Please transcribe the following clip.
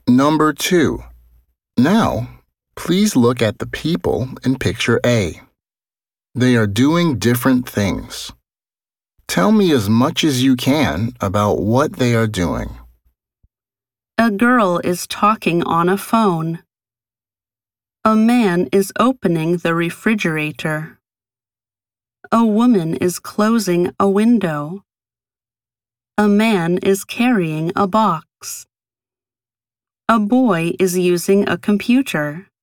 Number 2. Now, please look at the people in picture A. They are doing different things. Tell me as much as you can about what they are doing. A girl is talking on a phone. A man is opening the refrigerator. A woman is closing a window. A man is carrying a box. A boy is using a computer.